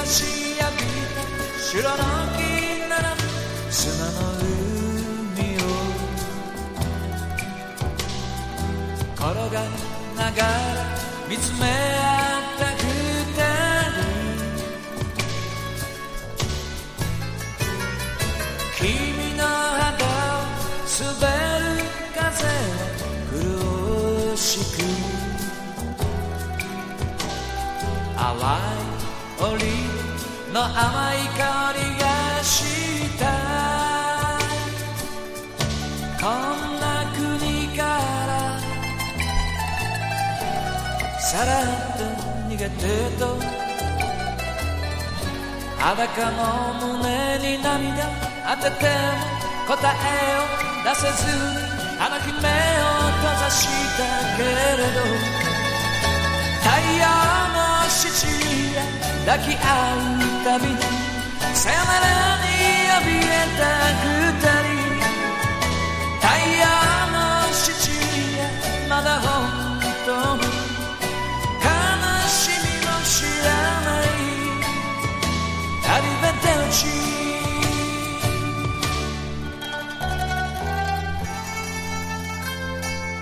し浴びた白の木なら砂の海を転がりながら見つめ合った二人、君の肌を滑る風は苦しく、淡いオリーブの甘い香りがした。こんな国からさらっと逃げてと、裸の胸に涙当てても答えを出せずにあの日目を閉ざしたけれど、太陽の七夜抱き合うたびにさよならに怯えた二人、